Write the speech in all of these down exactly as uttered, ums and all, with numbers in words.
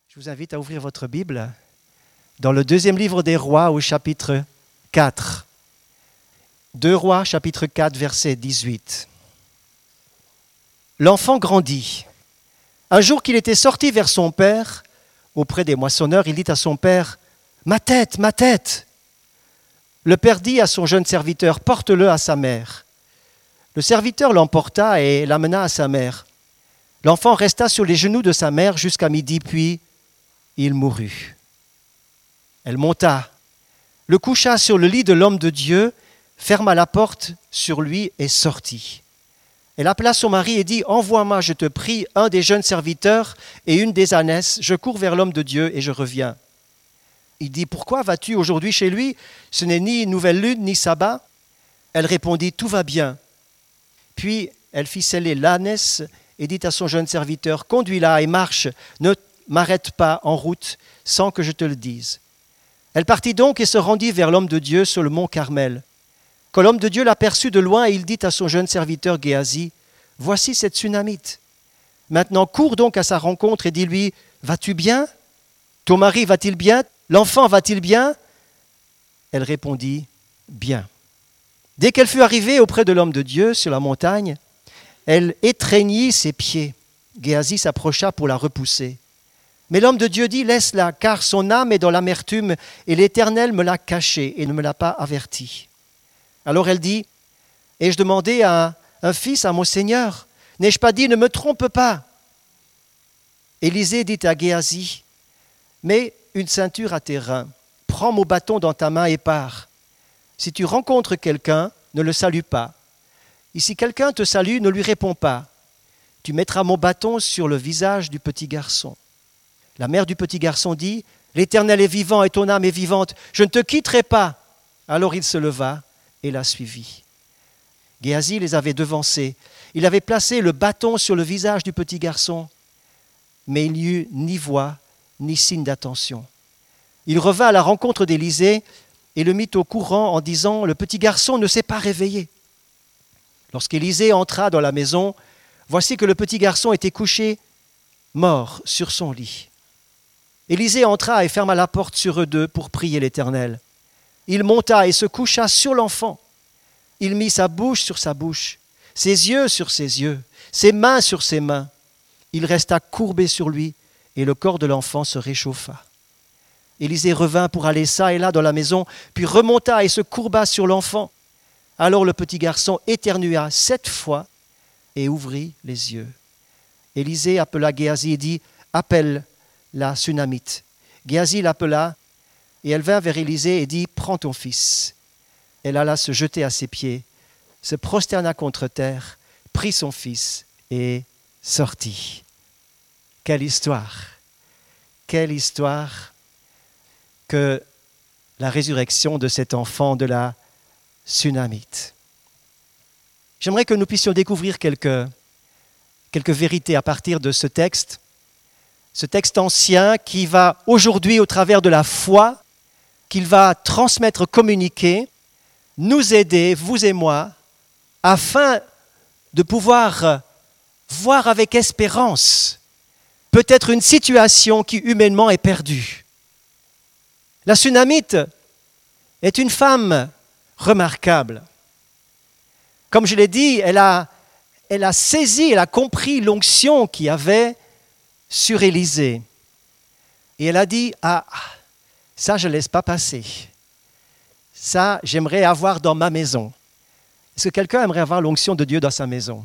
Je vous invite à ouvrir votre Bible dans le deuxième livre des Rois au chapitre quatre. deux Rois, chapitre quatre, verset dix-huit. L'enfant grandit. Un jour qu'il était sorti vers son père, auprès des moissonneurs, il dit à son père, « Ma tête, ma tête !» Le père dit à son jeune serviteur, « Porte-le à sa mère. » Le serviteur l'emporta et l'amena à sa mère. L'enfant resta sur les genoux de sa mère jusqu'à midi, puis il mourut. Elle monta, le coucha sur le lit de l'homme de Dieu, ferma la porte sur lui et sortit. Elle appela son mari et dit, « Envoie-moi, je te prie, un des jeunes serviteurs et une des ânesses. Je cours vers l'homme de Dieu et je reviens. » Il dit, « Pourquoi vas-tu aujourd'hui chez lui? Ce n'est ni nouvelle lune, ni sabbat. » Elle répondit, « Tout va bien. » Puis elle fit sceller l'ânesse et dit à son jeune serviteur, « Conduis-la et marche, ne m'arrête pas en route sans que je te le dise. » Elle partit donc et se rendit vers l'homme de Dieu sur le mont Carmel. Quand l'homme de Dieu l'aperçut de loin, il dit à son jeune serviteur Géasi, « Voici cette Sunamite. Maintenant cours donc à sa rencontre et dis-lui, « Vas-tu bien? Ton mari va-t-il bien? L'enfant va-t-il bien ?» Elle répondit, « Bien. » Dès qu'elle fut arrivée auprès de l'homme de Dieu sur la montagne, elle étreignit ses pieds. Géasi s'approcha pour la repousser. Mais l'homme de Dieu dit, « Laisse-la, car son âme est dans l'amertume, et l'Éternel me l'a cachée et ne me l'a pas avertie. » Alors elle dit, « Ai-je demandé un, un fils à mon Seigneur? N'ai-je pas dit, ne me trompe pas? » Élisée dit à Géasi, « Mets une ceinture à tes reins, prends mon bâton dans ta main et pars. Si tu rencontres quelqu'un, ne le salue pas. Et si quelqu'un te salue, ne lui réponds pas. Tu mettras mon bâton sur le visage du petit garçon. » La mère du petit garçon dit, « L'Éternel est vivant et ton âme est vivante, je ne te quitterai pas. » Alors il se leva et la suivit. Géasi les avait devancés. Il avait placé le bâton sur le visage du petit garçon, mais il n'y eut ni voix ni signe d'attention. Il revint à la rencontre d'Élisée et le mit au courant en disant, « Le petit garçon ne s'est pas réveillé. » Lorsqu'Élisée entra dans la maison, voici que le petit garçon était couché, mort sur son lit. Élisée entra et ferma la porte sur eux deux pour prier l'Éternel. Il monta et se coucha sur l'enfant. Il mit sa bouche sur sa bouche, ses yeux sur ses yeux, ses mains sur ses mains. Il resta courbé sur lui et le corps de l'enfant se réchauffa. Élisée revint pour aller çà et là dans la maison, puis remonta et se courba sur l'enfant. Alors le petit garçon éternua sept fois et ouvrit les yeux. Élisée appela Géasi et dit, « Appelle la Sunamite. » Géasi l'appela et elle vint vers Élisée et dit, « Prends ton fils. » Elle alla se jeter à ses pieds, se prosterna contre terre, prit son fils et sortit. Quelle histoire! Quelle histoire que la résurrection de cet enfant de la Sunamite. J'aimerais que nous puissions découvrir quelques, quelques vérités à partir de ce texte, ce texte ancien qui va aujourd'hui, au travers de la foi, qu'il va transmettre, communiquer, nous aider, vous et moi, afin de pouvoir voir avec espérance peut-être une situation qui humainement est perdue. La Sunamite est une femme remarquable. Comme je l'ai dit, elle a, elle a saisi, elle a compris l'onction qu'il y avait sur Élisée. Et elle a dit, « Ah, ça je ne laisse pas passer. Ça, j'aimerais avoir dans ma maison. » Est-ce que quelqu'un aimerait avoir l'onction de Dieu dans sa maison?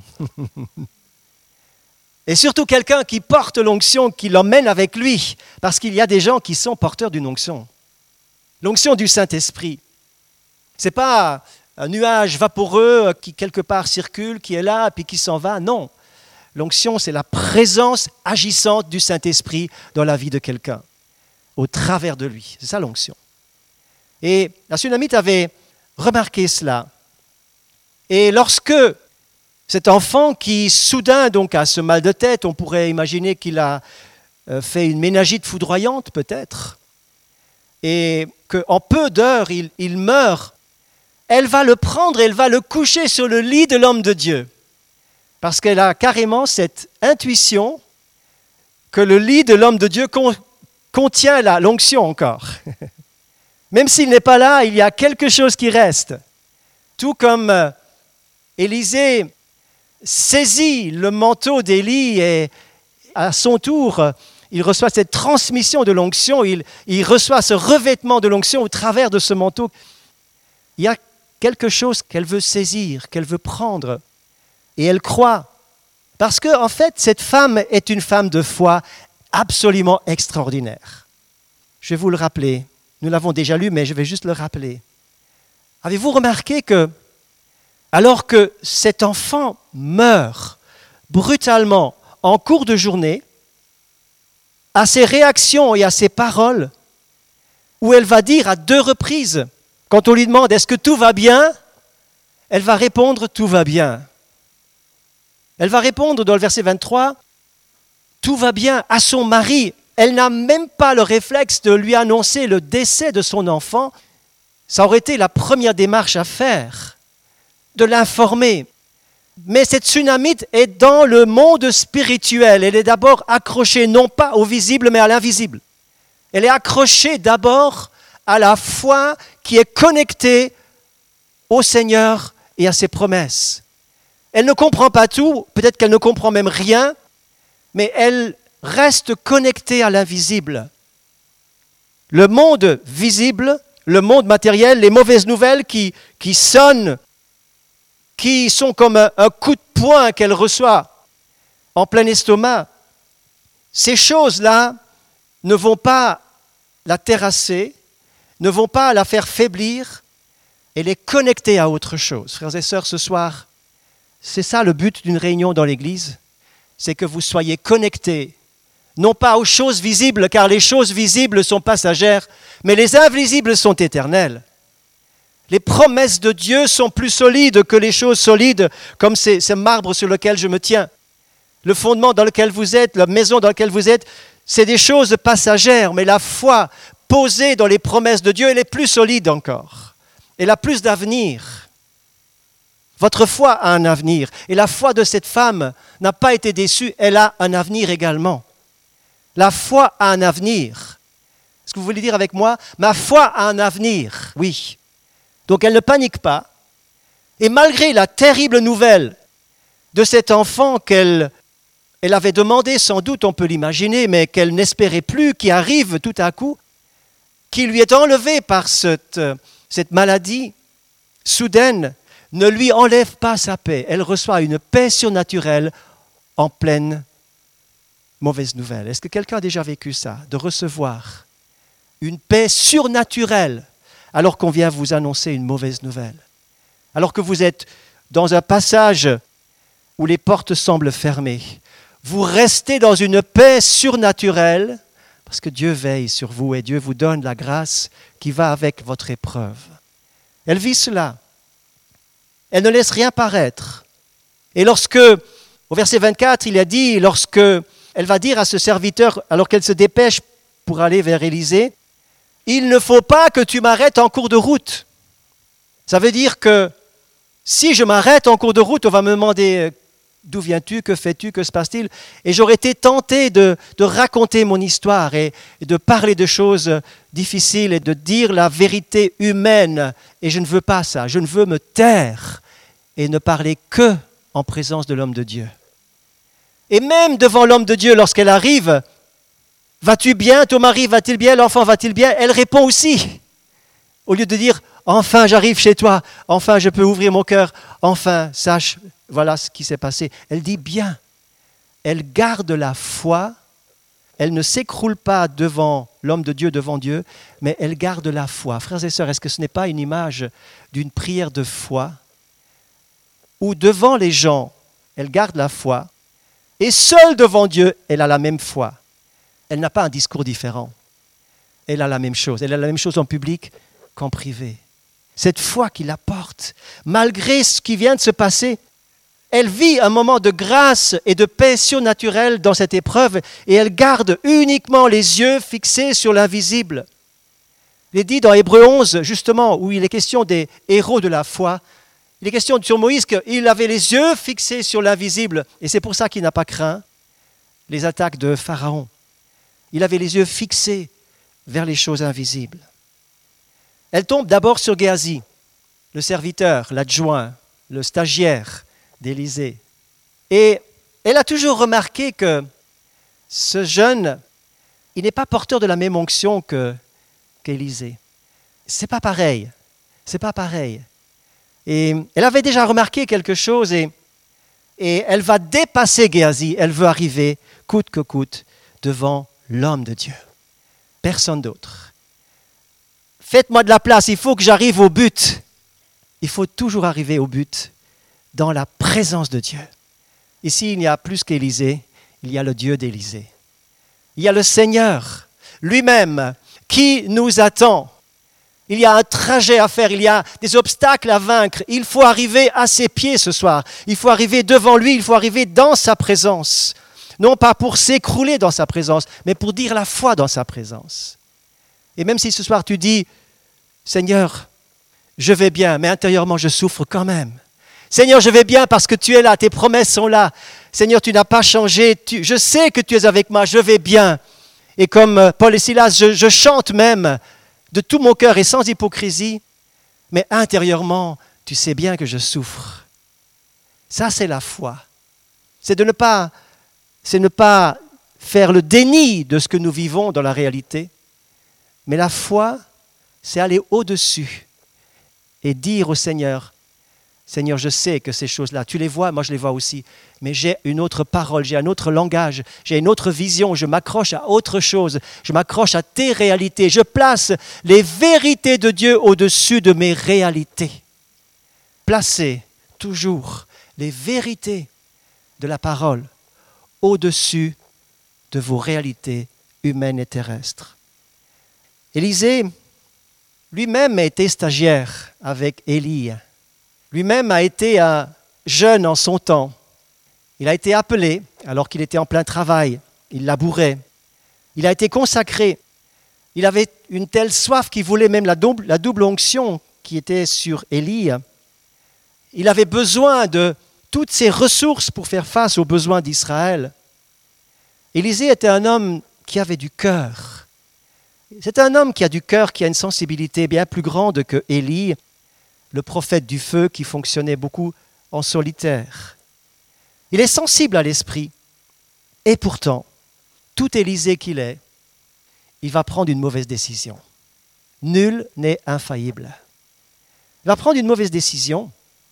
Et surtout quelqu'un qui porte l'onction, qui l'emmène avec lui, parce qu'il y a des gens qui sont porteurs d'une onction. L'onction du Saint-Esprit. Ce n'est pas un nuage vaporeux qui quelque part circule, qui est là, puis qui s'en va. Non. L'onction, c'est la présence agissante du Saint-Esprit dans la vie de quelqu'un, au travers de lui. C'est ça l'onction. Et la Sunamite avait remarqué cela. Et lorsque cet enfant qui soudain donc a ce mal de tête, on pourrait imaginer qu'il a fait une méningite foudroyante peut-être, et qu'en peu d'heures il, il meurt, elle va le prendre et elle va le coucher sur le lit de l'homme de Dieu. Parce qu'elle a carrément cette intuition que le lit de l'homme de Dieu contient la, l'onction encore. Même s'il n'est pas là, il y a quelque chose qui reste. Tout comme euh, Élisée saisit le manteau d'Élie et à son tour, il reçoit cette transmission de l'onction, il, il reçoit ce revêtement de l'onction au travers de ce manteau. Il y a quelque chose qu'elle veut saisir, qu'elle veut prendre, et elle croit. Parce que, en fait, cette femme est une femme de foi absolument extraordinaire. Je vais vous le rappeler. Nous l'avons déjà lu, mais je vais juste le rappeler. Avez-vous remarqué que, alors que cet enfant meurt brutalement en cours de journée, à ses réactions et à ses paroles, où elle va dire à deux reprises, quand on lui demande « Est-ce que tout va bien ?», elle va répondre « Tout va bien ». Elle va répondre dans le verset vingt-trois « Tout va bien » à son mari. Elle n'a même pas le réflexe de lui annoncer le décès de son enfant. Ça aurait été la première démarche à faire, de l'informer. Mais cette Sunamite est dans le monde spirituel. Elle est d'abord accrochée non pas au visible, mais à l'invisible. Elle est accrochée d'abord à la foi qui est connectée au Seigneur et à ses promesses. Elle ne comprend pas tout, peut-être qu'elle ne comprend même rien, mais elle reste connectée à l'invisible. Le monde visible, le monde matériel, les mauvaises nouvelles qui, qui sonnent, qui sont comme un, un coup de poing qu'elle reçoit en plein estomac, ces choses-là ne vont pas la terrasser, ne vont pas la faire faiblir. Elle est connectée à autre chose. Frères et sœurs, ce soir, c'est ça le but d'une réunion dans l'Église, c'est que vous soyez connectés, non pas aux choses visibles, car les choses visibles sont passagères, mais les invisibles sont éternelles. Les promesses de Dieu sont plus solides que les choses solides, comme ces, ces marbres sur lesquels je me tiens. Le fondement dans lequel vous êtes, la maison dans laquelle vous êtes, c'est des choses passagères, mais la foi posée dans les promesses de Dieu, elle est plus solide encore. Elle a plus d'avenir. Votre foi a un avenir. Et la foi de cette femme n'a pas été déçue, elle a un avenir également. La foi a un avenir. Est-ce que vous voulez dire avec moi ? Ma foi a un avenir, oui. Donc elle ne panique pas. Et malgré la terrible nouvelle de cet enfant qu'elle elle avait demandé, sans doute on peut l'imaginer, mais qu'elle n'espérait plus, qui arrive tout à coup, qui lui est enlevé par cette, cette maladie soudaine, ne lui enlève pas sa paix. Elle reçoit une paix surnaturelle en pleine mauvaise nouvelle. Est-ce que quelqu'un a déjà vécu ça, de recevoir une paix surnaturelle alors qu'on vient vous annoncer une mauvaise nouvelle? Alors que vous êtes dans un passage où les portes semblent fermées, vous restez dans une paix surnaturelle parce que Dieu veille sur vous et Dieu vous donne la grâce qui va avec votre épreuve. Elle vit cela. Elle ne laisse rien paraître. Et lorsque, au verset vingt-quatre, il a dit, lorsque elle va dire à ce serviteur, alors qu'elle se dépêche pour aller vers Élisée, « Il ne faut pas que tu m'arrêtes en cours de route. » Ça veut dire que si je m'arrête en cours de route, on va me demander « D'où viens-tu? Que fais-tu? Que se passe-t-il » Et j'aurais été tenté de, de raconter mon histoire et, et de parler de choses difficiles et de dire la vérité humaine. Et je ne veux pas ça. Je ne veux me taire et ne parler que en présence de l'homme de Dieu. Et même devant l'homme de Dieu, lorsqu'elle arrive, « Vas-tu bien? Ton mari va-t-il bien? L'enfant va-t-il bien ?» Elle répond aussi. Au lieu de dire « Enfin, j'arrive chez toi. Enfin, je peux ouvrir mon cœur. Enfin, sache, voilà ce qui s'est passé. » Elle dit « Bien. » Elle garde la foi. Elle ne s'écroule pas devant l'homme de Dieu, devant Dieu, mais elle garde la foi. Frères et sœurs, est-ce que ce n'est pas une image d'une prière de foi où devant les gens, elle garde la foi et seule devant Dieu, elle a la même foi. Elle n'a pas un discours différent. Elle a la même chose. Elle a la même chose en public qu'en privé. Cette foi qui la porte, malgré ce qui vient de se passer, elle vit un moment de grâce et de paix surnaturelle dans cette épreuve et elle garde uniquement les yeux fixés sur l'invisible. Il est dit dans Hébreux onze, justement, où il est question des héros de la foi, il est question sur Moïse qu'il avait les yeux fixés sur l'invisible et c'est pour ça qu'il n'a pas craint les attaques de Pharaon. Il avait les yeux fixés vers les choses invisibles. Elle tombe d'abord sur Géasi, le serviteur, l'adjoint, le stagiaire d'Élisée. Et elle a toujours remarqué que ce jeune, il n'est pas porteur de la même onction que, qu'Élisée. C'est pas pareil. C'est pas pareil. Et elle avait déjà remarqué quelque chose et, et elle va dépasser Géasi. Elle veut arriver, coûte que coûte, devant l'homme de Dieu. Personne d'autre. Faites-moi de la place, il faut que j'arrive au but. Il faut toujours arriver au but dans la présence de Dieu. Ici, il n'y a plus qu'Élisée, il y a le Dieu d'Élisée. Il y a le Seigneur lui-même qui nous attend. Il y a un trajet à faire, il y a des obstacles à vaincre. Il faut arriver à ses pieds ce soir. Il faut arriver devant lui, il faut arriver dans sa présence. Non pas pour s'écrouler dans sa présence, mais pour dire la foi dans sa présence. Et même si ce soir tu dis, Seigneur, je vais bien, mais intérieurement je souffre quand même. Seigneur, je vais bien parce que tu es là, tes promesses sont là. Seigneur, tu n'as pas changé, tu, je sais que tu es avec moi, je vais bien. Et comme Paul et Silas, je, je chante même de tout mon cœur et sans hypocrisie, mais intérieurement, tu sais bien que je souffre. Ça, c'est la foi. C'est de ne pas, c'est ne pas faire le déni de ce que nous vivons dans la réalité, mais la foi, c'est aller au-dessus et dire au Seigneur, Seigneur, je sais que ces choses-là, tu les vois, moi je les vois aussi, mais j'ai une autre parole, j'ai un autre langage, j'ai une autre vision, je m'accroche à autre chose, je m'accroche à tes réalités, je place les vérités de Dieu au-dessus de mes réalités. Placez toujours les vérités de la parole au-dessus de vos réalités humaines et terrestres. Élisée, lui-même a été stagiaire avec Élie. Lui-même a été un jeune en son temps. Il a été appelé alors qu'il était en plein travail. Il labourait. Il a été consacré. Il avait une telle soif qu'il voulait même la double, la double onction qui était sur Élie. Il avait besoin de toutes ses ressources pour faire face aux besoins d'Israël. Élisée était un homme qui avait du cœur. C'est un homme qui a du cœur, qui a une sensibilité bien plus grande que Élie, le prophète du feu qui fonctionnait beaucoup en solitaire. Il est sensible à l'esprit. Et pourtant, tout Élisée qu'il est, il va prendre une mauvaise décision. Nul n'est infaillible. Il va prendre une mauvaise décision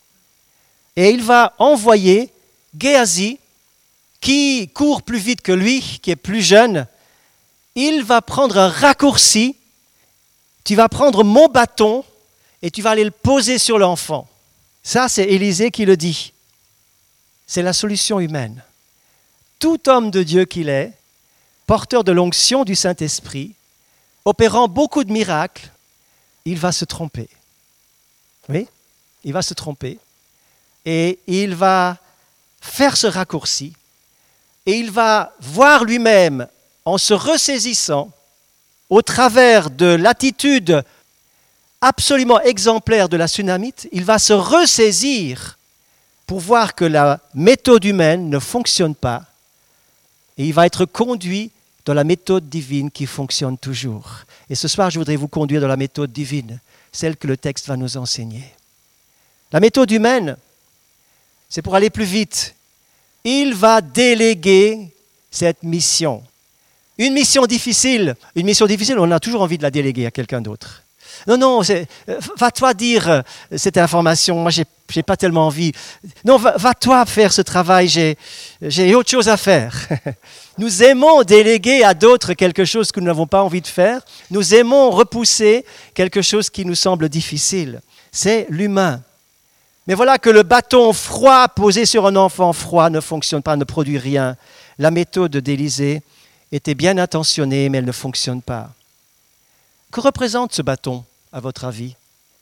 et il va envoyer Géasi, qui court plus vite que lui, qui est plus jeune. Il va prendre un raccourci. Tu vas prendre mon bâton et tu vas aller le poser sur l'enfant. Ça, c'est Élisée qui le dit. C'est la solution humaine. Tout homme de Dieu qu'il est, porteur de l'onction du Saint-Esprit, opérant beaucoup de miracles, il va se tromper. Oui, il va se tromper. Et il va faire ce raccourci. Et il va voir lui-même, en se ressaisissant, au travers de l'attitude absolument exemplaire de la Sunamite, il va se ressaisir pour voir que la méthode humaine ne fonctionne pas. Et il va être conduit dans la méthode divine qui fonctionne toujours. Et ce soir, je voudrais vous conduire dans la méthode divine, celle que le texte va nous enseigner. La méthode humaine, c'est pour aller plus vite. Il va déléguer cette mission. Une mission difficile, une mission difficile, on a toujours envie de la déléguer à quelqu'un d'autre. Non, non, c'est, va-toi dire euh, cette information, moi j'ai, j'ai pas tellement envie. Non, va, va-toi faire ce travail, j'ai, j'ai autre chose à faire. Nous aimons déléguer à d'autres quelque chose que nous n'avons pas envie de faire. Nous aimons repousser quelque chose qui nous semble difficile. C'est l'humain. Mais voilà que le bâton froid posé sur un enfant froid ne fonctionne pas, ne produit rien. La méthode d'Élisée était bien intentionnée, mais elle ne fonctionne pas. Que représente ce bâton, à votre avis?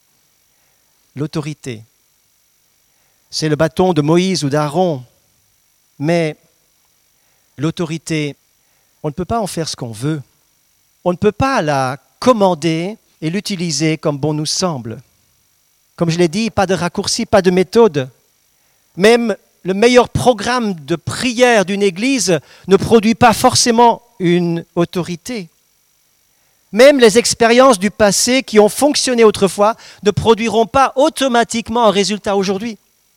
L'autorité. C'est le bâton de Moïse ou d'Aaron. Mais l'autorité, on ne peut pas en faire ce qu'on veut. On ne peut pas la commander et l'utiliser comme bon nous semble. Comme je l'ai dit, pas de raccourci, pas de méthode. Même le meilleur programme de prière d'une église ne produit pas forcément une autorité. Même les expériences du passé qui ont fonctionné autrefois ne produiront pas automatiquement un résultat aujourd'hui.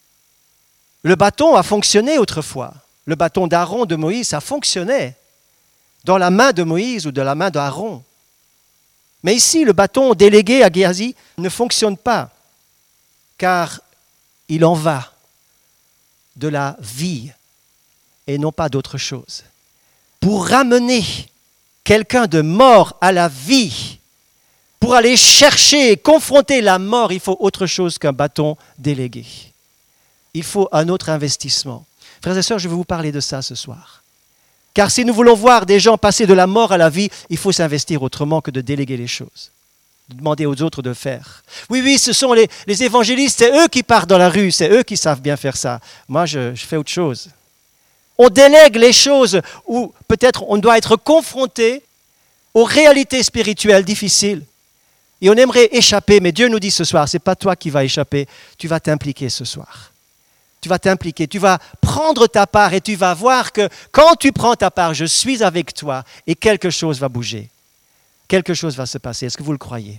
Le bâton a fonctionné autrefois. Le bâton d'Aaron, de Moïse, ça fonctionnait dans la main de Moïse ou de la main d'Aaron. Mais ici, le bâton délégué à Géasi ne fonctionne pas, car il en va de la vie et non pas d'autre chose. Pour ramener quelqu'un de mort à la vie, pour aller chercher et confronter la mort, il faut autre chose qu'un bâton délégué. Il faut un autre investissement. Frères et sœurs, je vais vous parler de ça ce soir. Car si nous voulons voir des gens passer de la mort à la vie, il faut s'investir autrement que de déléguer les choses, de demander aux autres de faire. Oui, oui, ce sont les, les évangélistes, c'est eux qui partent dans la rue, c'est eux qui savent bien faire ça. Moi, je, je fais autre chose. On délègue les choses où peut-être on doit être confronté aux réalités spirituelles difficiles. Et on aimerait échapper, mais Dieu nous dit ce soir, ce n'est pas toi qui vas échapper, tu vas t'impliquer ce soir. Tu vas t'impliquer, tu vas prendre ta part et tu vas voir que quand tu prends ta part, je suis avec toi et quelque chose va bouger. Quelque chose va se passer. Est-ce que vous le croyez?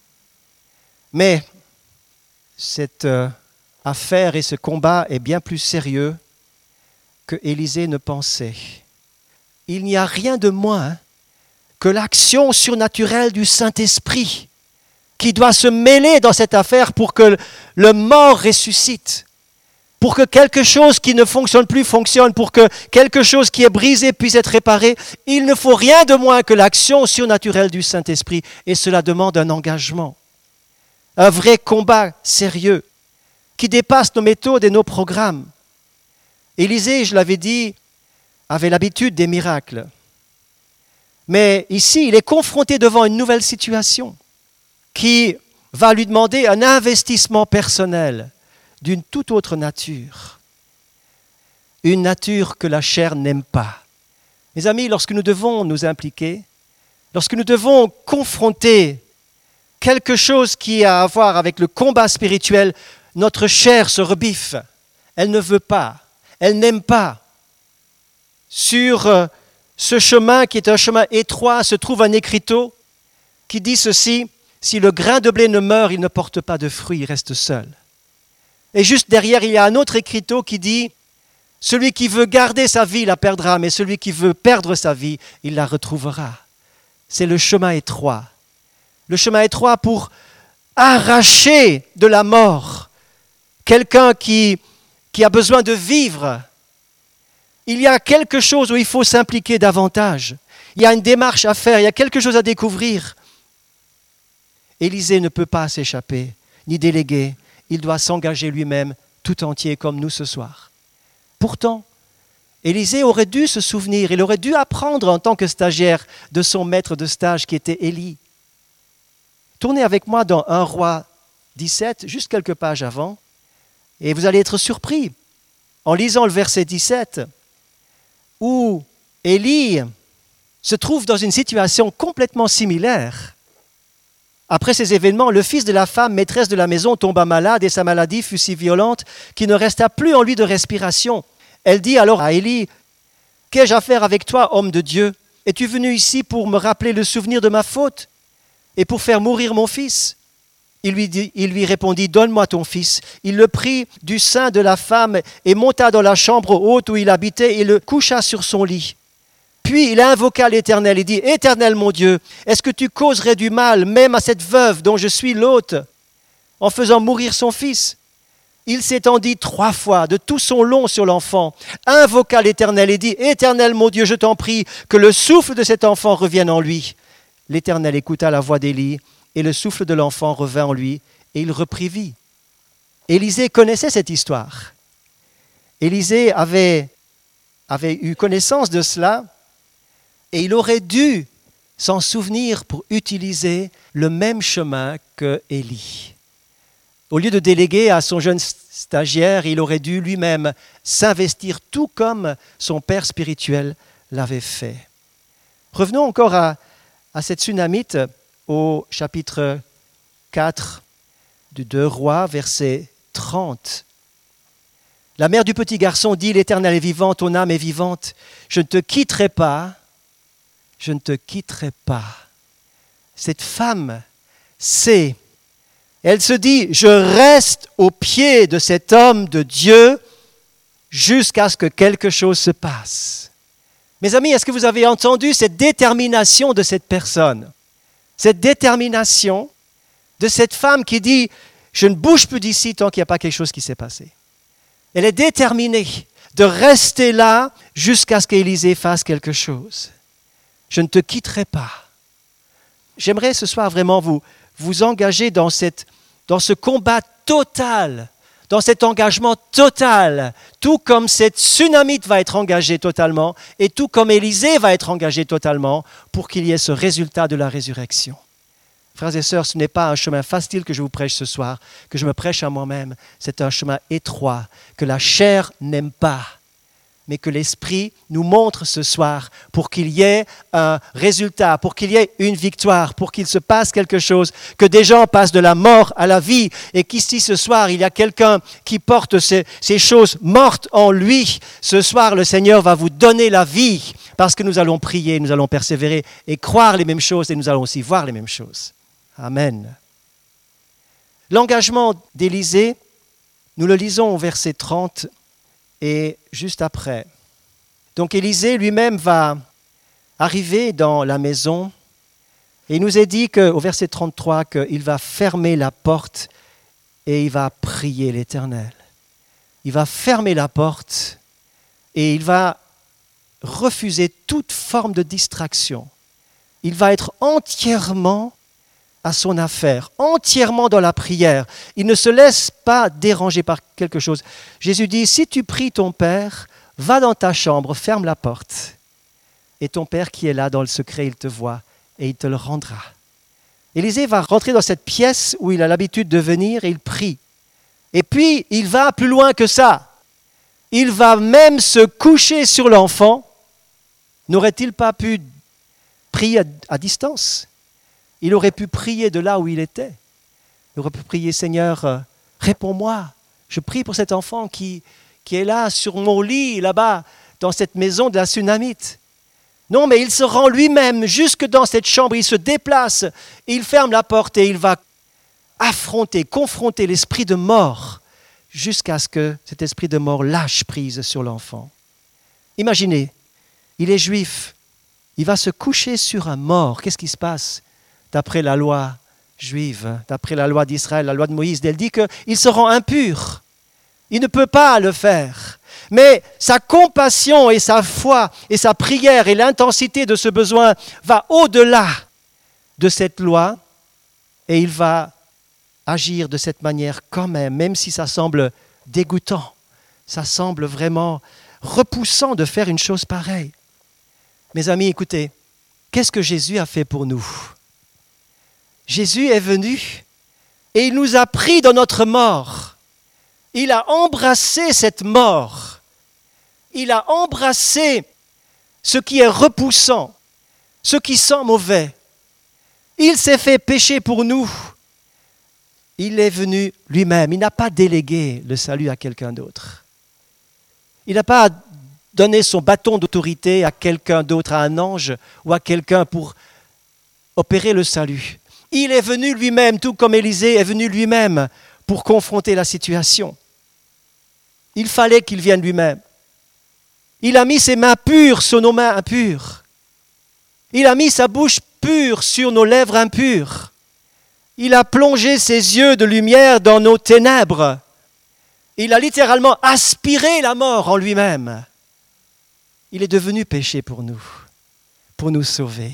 Mais cette euh, affaire et ce combat est bien plus sérieux que Élisée ne pensait. Il n'y a rien de moins que l'action surnaturelle du Saint-Esprit qui doit se mêler dans cette affaire pour que le mort ressuscite, pour que quelque chose qui ne fonctionne plus fonctionne, pour que quelque chose qui est brisé puisse être réparé. Il ne faut rien de moins que l'action surnaturelle du Saint-Esprit et cela demande un engagement, un vrai combat sérieux qui dépasse nos méthodes et nos programmes. Élisée, je l'avais dit, avait l'habitude des miracles. Mais ici, il est confronté devant une nouvelle situation qui va lui demander un investissement personnel d'une toute autre nature. Une nature que la chair n'aime pas. Mes amis, lorsque nous devons nous impliquer, lorsque nous devons confronter quelque chose qui a à voir avec le combat spirituel, notre chair se rebiffe. Elle ne veut pas. Elle n'aime pas. Sur ce chemin qui est un chemin étroit se trouve un écriteau qui dit ceci: si le grain de blé ne meurt, il ne porte pas de fruits, il reste seul. Et juste derrière, il y a un autre écriteau qui dit: celui qui veut garder sa vie la perdra, mais celui qui veut perdre sa vie, il la retrouvera. C'est le chemin étroit. Le chemin étroit pour arracher de la mort quelqu'un qui qui a besoin de vivre. Il y a quelque chose où il faut s'impliquer davantage. Il y a une démarche à faire, il y a quelque chose à découvrir. Élisée ne peut pas s'échapper, ni déléguer. Il doit s'engager lui-même tout entier comme nous ce soir. Pourtant, Élisée aurait dû se souvenir, il aurait dû apprendre en tant que stagiaire de son maître de stage qui était Élie. Tournez avec moi dans un roi dix-sept, juste quelques pages avant. Et vous allez être surpris en lisant le verset dix-sept où Élie se trouve dans une situation complètement similaire. Après ces événements, le fils de la femme, maîtresse de la maison, tomba malade et sa maladie fut si violente qu'il ne resta plus en lui de respiration. Elle dit alors à Élie: « Qu'ai-je à faire avec toi, homme de Dieu? Es-tu venu ici pour me rappeler le souvenir de ma faute et pour faire mourir mon fils ?» Il lui, dit, il lui répondit: « Donne-moi ton fils. » Il le prit du sein de la femme et monta dans la chambre haute où il habitait et le coucha sur son lit. Puis il invoqua l'Éternel et dit: « Éternel mon Dieu, est-ce que tu causerais du mal même à cette veuve dont je suis l'hôte en faisant mourir son fils ?» Il s'étendit trois fois de tout son long sur l'enfant, invoqua l'Éternel et dit: « Éternel mon Dieu, je t'en prie, que le souffle de cet enfant revienne en lui. » L'Éternel écouta la voix d'Élie, et le souffle de l'enfant revint en lui, et il reprit vie. Élisée connaissait cette histoire. Élisée avait, avait eu connaissance de cela, et il aurait dû s'en souvenir pour utiliser le même chemin que Élie. Au lieu de déléguer à son jeune stagiaire, il aurait dû lui-même s'investir tout comme son père spirituel l'avait fait. Revenons encore à, à cette Sunamite au chapitre quatre du deux Rois, verset trente. La mère du petit garçon dit: « L'Éternel est vivant, ton âme est vivante. Je ne te quitterai pas je ne te quitterai pas. Cette femme sait, elle se dit, je reste au pied de cet homme de Dieu jusqu'à ce que quelque chose se passe. Mes amis, est-ce que vous avez entendu cette détermination de cette personne? Cette détermination de cette femme qui dit, je ne bouge plus d'ici tant qu'il n'y a pas quelque chose qui s'est passé. Elle est déterminée de rester là jusqu'à ce qu'Élisée fasse quelque chose. Je ne te quitterai pas. J'aimerais ce soir vraiment vous, vous engager dans, cette, dans ce combat total, dans cet engagement total, tout comme cette Sunamite va être engagée totalement et tout comme Élisée va être engagé totalement pour qu'il y ait ce résultat de la résurrection. Frères et sœurs, ce n'est pas un chemin facile que je vous prêche ce soir, que je me prêche à moi-même. C'est un chemin étroit, que la chair n'aime pas, mais que l'Esprit nous montre ce soir pour qu'il y ait un résultat, pour qu'il y ait une victoire, pour qu'il se passe quelque chose, que des gens passent de la mort à la vie et qu'ici ce soir, il y a quelqu'un qui porte ces, ces choses mortes en lui. Ce soir, le Seigneur va vous donner la vie parce que nous allons prier, nous allons persévérer et croire les mêmes choses et nous allons aussi voir les mêmes choses. Amen. L'engagement d'Élisée, nous le lisons au verset trente et juste après. Donc Élisée lui-même va arriver dans la maison et il nous est dit qu'au verset trente-trois qu'il va fermer la porte et il va prier l'Éternel. Il va fermer la porte et il va refuser toute forme de distraction. Il va être entièrement à son affaire, entièrement dans la prière. Il ne se laisse pas déranger par quelque chose. Jésus dit, si tu pries ton Père, va dans ta chambre, ferme la porte. Et ton Père qui est là dans le secret, il te voit et il te le rendra. Élisée va rentrer dans cette pièce où il a l'habitude de venir et il prie. Et puis, il va plus loin que ça. Il va même se coucher sur l'enfant. N'aurait-il pas pu prier à, à distance ? Il aurait pu prier de là où il était. Il aurait pu prier, Seigneur, euh, réponds-moi. Je prie pour cet enfant qui, qui est là, sur mon lit, là-bas, dans cette maison de la Sunamite. Non, mais il se rend lui-même jusque dans cette chambre, il se déplace, il ferme la porte et il va affronter, confronter l'esprit de mort jusqu'à ce que cet esprit de mort lâche prise sur l'enfant. Imaginez, il est juif, il va se coucher sur un mort. Qu'est-ce qui se passe ? D'après la loi juive, d'après la loi d'Israël, la loi de Moïse, elle dit qu'il se rend impur. Il ne peut pas le faire. Mais sa compassion et sa foi et sa prière et l'intensité de ce besoin va au-delà de cette loi et il va agir de cette manière quand même, même si ça semble dégoûtant, ça semble vraiment repoussant de faire une chose pareille. Mes amis, écoutez, qu'est-ce que Jésus a fait pour nous ? Jésus est venu et il nous a pris dans notre mort. Il a embrassé cette mort. Il a embrassé ce qui est repoussant, ce qui sent mauvais. Il s'est fait pécher pour nous. Il est venu lui-même. Il n'a pas délégué le salut à quelqu'un d'autre. Il n'a pas donné son bâton d'autorité à quelqu'un d'autre, à un ange ou à quelqu'un pour opérer le salut. Il est venu lui-même, tout comme Élisée est venu lui-même pour confronter la situation. Il fallait qu'il vienne lui-même. Il a mis ses mains pures sur nos mains impures. Il a mis sa bouche pure sur nos lèvres impures. Il a plongé ses yeux de lumière dans nos ténèbres. Il a littéralement aspiré la mort en lui-même. Il est devenu péché pour nous, pour nous sauver.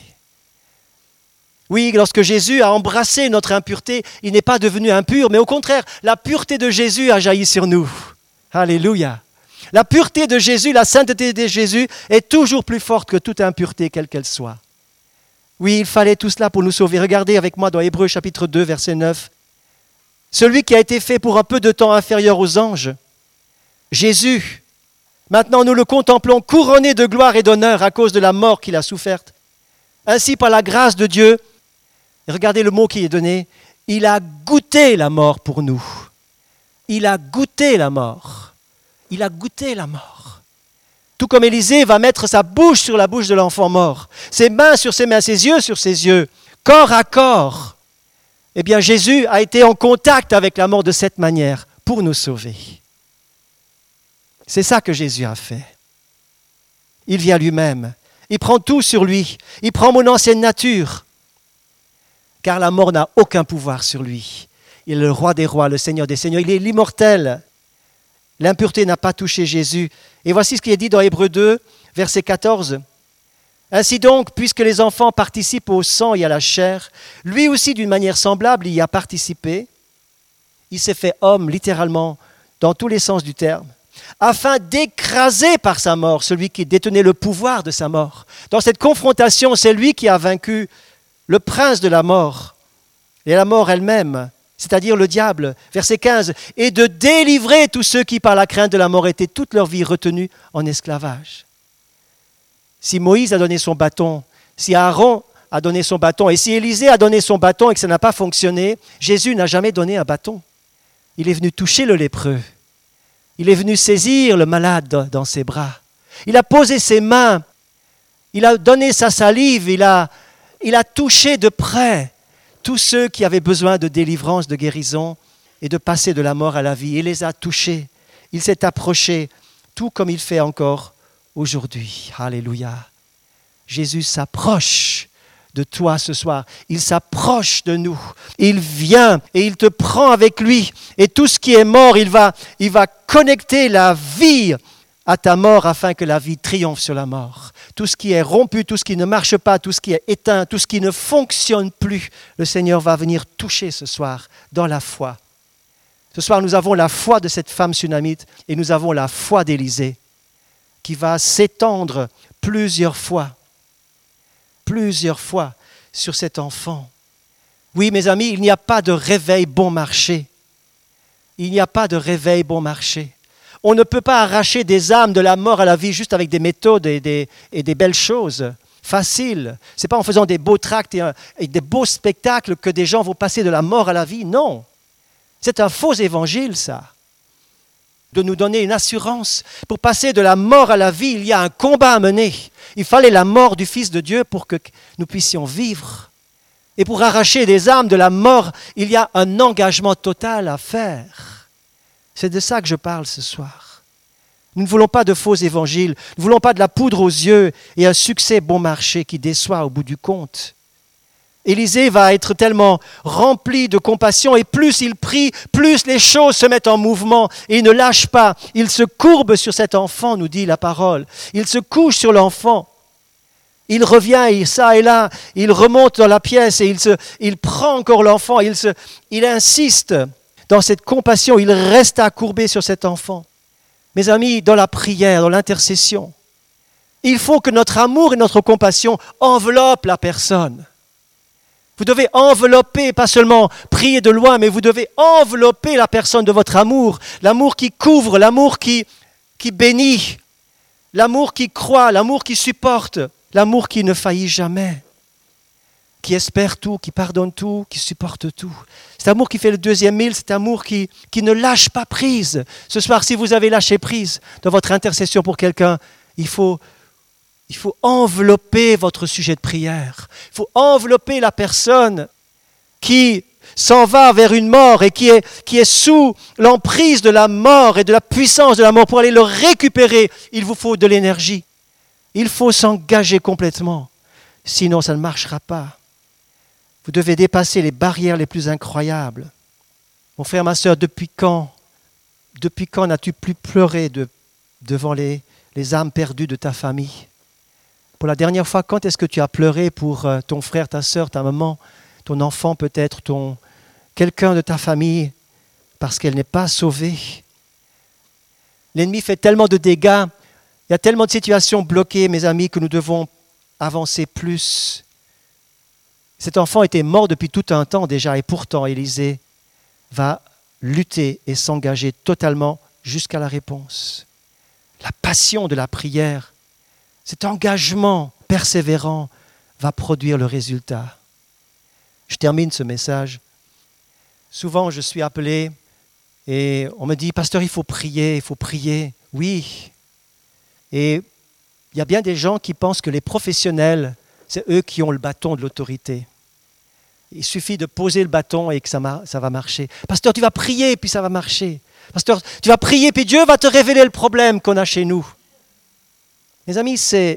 Oui, lorsque Jésus a embrassé notre impureté, il n'est pas devenu impur, mais au contraire, la pureté de Jésus a jailli sur nous. Alléluia. La pureté de Jésus, la sainteté de Jésus est toujours plus forte que toute impureté, quelle qu'elle soit. Oui, il fallait tout cela pour nous sauver. Regardez avec moi dans Hébreux chapitre deux, verset neuf. Celui qui a été fait pour un peu de temps inférieur aux anges, Jésus, maintenant nous le contemplons couronné de gloire et d'honneur à cause de la mort qu'il a soufferte. Ainsi, par la grâce de Dieu, regardez le mot qui est donné, il a goûté la mort pour nous. Il a goûté la mort. Il a goûté la mort. Tout comme Élisée va mettre sa bouche sur la bouche de l'enfant mort, ses mains sur ses mains, ses yeux sur ses yeux, corps à corps. Eh bien, Jésus a été en contact avec la mort de cette manière pour nous sauver. C'est ça que Jésus a fait. Il vient lui-même. Il prend tout sur lui. Il prend mon ancienne nature. Car la mort n'a aucun pouvoir sur lui. Il est le roi des rois, le Seigneur des seigneurs. Il est l'immortel. L'impureté n'a pas touché Jésus. Et voici ce qui est dit dans Hébreux deux, verset quatorze. Ainsi donc, puisque les enfants participent au sang et à la chair, lui aussi d'une manière semblable y a participé. Il s'est fait homme, littéralement, dans tous les sens du terme, afin d'écraser par sa mort celui qui détenait le pouvoir de sa mort. Dans cette confrontation, c'est lui qui a vaincu le prince de la mort et la mort elle-même, c'est-à-dire le diable. Verset quinze, « Et de délivrer tous ceux qui, par la crainte de la mort, étaient toute leur vie retenus en esclavage. » Si Moïse a donné son bâton, si Aaron a donné son bâton, et si Élisée a donné son bâton et que ça n'a pas fonctionné, Jésus n'a jamais donné un bâton. Il est venu toucher le lépreux. Il est venu saisir le malade dans ses bras. Il a posé ses mains. Il a donné sa salive. Il a, il a touché de près tous ceux qui avaient besoin de délivrance, de guérison et de passer de la mort à la vie. Il les a touchés. Il s'est approché, tout comme il fait encore aujourd'hui. Alléluia. Jésus s'approche de toi ce soir. Il s'approche de nous. Il vient et il te prend avec lui. Et tout ce qui est mort, il va, il va connecter la vie à ta mort afin que la vie triomphe sur la mort. Tout ce qui est rompu, tout ce qui ne marche pas, tout ce qui est éteint, tout ce qui ne fonctionne plus, le Seigneur va venir toucher ce soir dans la foi. Ce soir, nous avons la foi de cette femme sunamite et nous avons la foi d'Élisée qui va s'étendre plusieurs fois, plusieurs fois sur cet enfant. Oui, mes amis, il n'y a pas de réveil bon marché. Il n'y a pas de réveil bon marché. On ne peut pas arracher des âmes de la mort à la vie juste avec des méthodes et des, et des belles choses faciles. Ce n'est pas en faisant des beaux tracts et, et des beaux spectacles que des gens vont passer de la mort à la vie. Non, c'est un faux évangile, ça. De nous donner une assurance. Pour passer de la mort à la vie, il y a un combat à mener. Il fallait la mort du Fils de Dieu pour que nous puissions vivre. Et pour arracher des âmes de la mort, il y a un engagement total à faire. C'est de ça que je parle ce soir. Nous ne voulons pas de faux évangiles. Nous ne voulons pas de la poudre aux yeux et un succès bon marché qui déçoit au bout du compte. Élisée va être tellement rempli de compassion et plus il prie, plus les choses se mettent en mouvement et il ne lâche pas. Il se courbe sur cet enfant, nous dit la parole. Il se couche sur l'enfant. Il revient, il, ça et là, il remonte dans la pièce et il, se, il prend encore l'enfant. Il, se, il insiste dans cette compassion. Il reste accourbé sur cet enfant. Mes amis, dans la prière, dans l'intercession, il faut que notre amour et notre compassion enveloppent la personne. Vous devez envelopper, pas seulement prier de loin, mais vous devez envelopper la personne de votre amour. L'amour qui couvre, l'amour qui, qui bénit, l'amour qui croit, l'amour qui supporte, l'amour qui ne faillit jamais, qui espère tout, qui pardonne tout, qui supporte tout. Cet amour qui fait le deuxième mille, cet amour qui, qui ne lâche pas prise. Ce soir, si vous avez lâché prise dans votre intercession pour quelqu'un, il faut... Il faut envelopper votre sujet de prière. Il faut envelopper la personne qui s'en va vers une mort et qui est, qui est sous l'emprise de la mort et de la puissance de la mort. Pour aller le récupérer, il vous faut de l'énergie. Il faut s'engager complètement. Sinon, ça ne marchera pas. Vous devez dépasser les barrières les plus incroyables. Mon frère, ma sœur, depuis quand, depuis quand n'as-tu plus pleuré de, devant les, les âmes perdues de ta famille ? Pour la dernière fois, quand est-ce que tu as pleuré pour ton frère, ta sœur, ta maman, ton enfant peut-être, ton, quelqu'un de ta famille, parce qu'elle n'est pas sauvée? L'ennemi fait tellement de dégâts, il y a tellement de situations bloquées, mes amis, que nous devons avancer plus. Cet enfant était mort depuis tout un temps déjà, et pourtant Élisée va lutter et s'engager totalement jusqu'à la réponse. La passion de la prière, cet engagement persévérant va produire le résultat. Je termine ce message. Souvent, je suis appelé et on me dit « Pasteur, il faut prier, il faut prier. » Oui. Et Il y a bien des gens qui pensent que les professionnels, c'est eux qui ont le bâton de l'autorité. Il suffit de poser le bâton et que ça, ma- ça va marcher. Pasteur, tu vas prier et puis ça va marcher. Pasteur, tu vas prier puis Dieu va te révéler le problème qu'on a chez nous. Mes amis, c'est,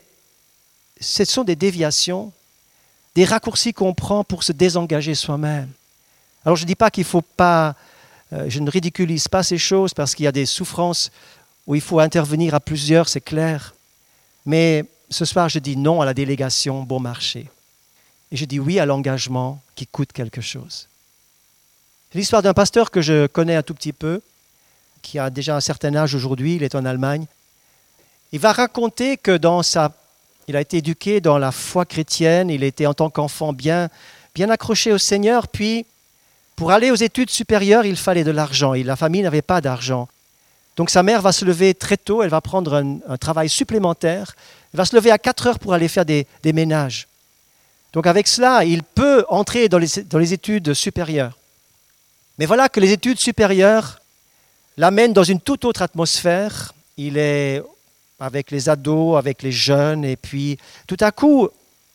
ce sont des déviations, des raccourcis qu'on prend pour se désengager soi-même. Alors je ne dis pas qu'il ne faut pas, euh, je ne ridiculise pas ces choses parce qu'il y a des souffrances où il faut intervenir à plusieurs, c'est clair. Mais ce soir, je dis non à la délégation bon marché. Et je dis oui à l'engagement qui coûte quelque chose. C'est l'histoire d'un pasteur que je connais un tout petit peu, qui a déjà un certain âge aujourd'hui, il est en Allemagne. Il va raconter que dans sa, il a été éduqué dans la foi chrétienne, il était en tant qu'enfant bien, bien accroché au Seigneur, puis pour aller aux études supérieures, il fallait de l'argent et la famille n'avait pas d'argent. Donc sa mère va se lever très tôt, elle va prendre un, un travail supplémentaire, elle va se lever à quatre heures pour aller faire des, des ménages. Donc avec cela, il peut entrer dans les, dans les études supérieures. Mais voilà que les études supérieures l'amènent dans une toute autre atmosphère. Il est avec les ados, avec les jeunes, et puis tout à coup,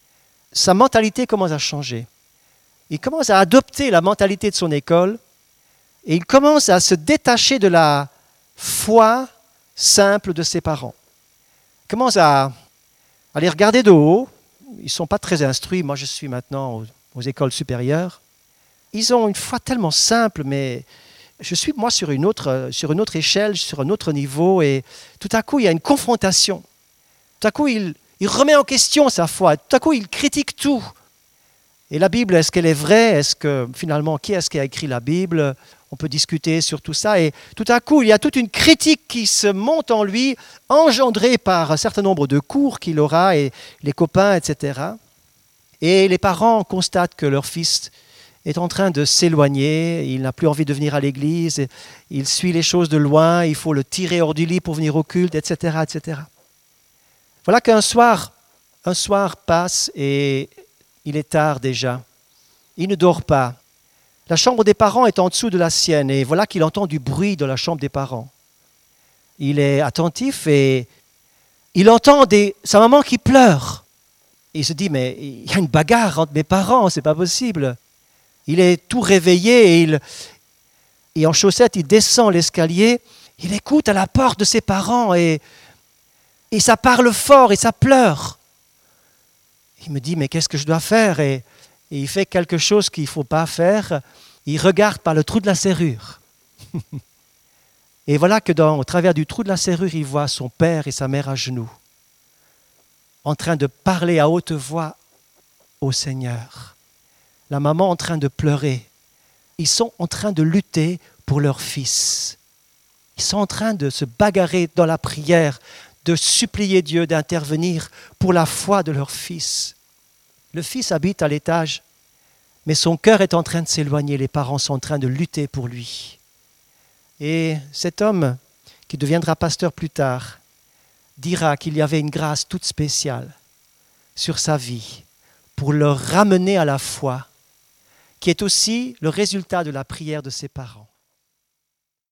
sa mentalité commence à changer. Il commence à adopter la mentalité de son école, et il commence à se détacher de la foi simple de ses parents. Il commence à, à les regarder de haut. Ils ne sont pas très instruits. Moi, je suis maintenant aux, aux écoles supérieures. Ils ont une foi tellement simple, mais je suis, moi, sur une autre, sur une autre échelle, sur un autre niveau. Et tout à coup, il y a une confrontation. Tout à coup, il, il remet en question sa foi. Tout à coup, il critique tout. Et la Bible, est-ce qu'elle est vraie? Est-ce que, finalement, qui est-ce qui a écrit la Bible? On peut discuter sur tout ça. Et tout à coup, il y a toute une critique qui se monte en lui, engendrée par un certain nombre de cours qu'il aura, et les copains, et cetera. Et les parents constatent que leur fils est en train de s'éloigner, il n'a plus envie de venir à l'église, il suit les choses de loin, il faut le tirer hors du lit pour venir au culte, et cetera, et cetera. Voilà qu'un soir, un soir passe et il est tard déjà. Il ne dort pas. La chambre des parents est en dessous de la sienne et voilà qu'il entend du bruit dans la chambre des parents. Il est attentif et il entend des, sa maman qui pleure. Il se dit, mais il y a une bagarre entre mes parents, c'est pas possible. Il est tout réveillé et, il, et en chaussettes, il descend l'escalier. Il écoute à la porte de ses parents et, et ça parle fort et ça pleure. Il me dit, mais qu'est-ce que je dois faire? Et, et il fait quelque chose qu'il ne faut pas faire. Il regarde par le trou de la serrure. Et voilà que dans, au travers du trou de la serrure, il voit son père et sa mère à genoux, en train de parler à haute voix au Seigneur. La maman en train de pleurer. Ils sont en train de lutter pour leur fils. Ils sont en train de se bagarrer dans la prière, de supplier Dieu d'intervenir pour la foi de leur fils. Le fils habite à l'étage, mais son cœur est en train de s'éloigner. Les parents sont en train de lutter pour lui. Et cet homme, qui deviendra pasteur plus tard, dira qu'il y avait une grâce toute spéciale sur sa vie pour le ramener à la foi, qui est aussi le résultat de la prière de ses parents.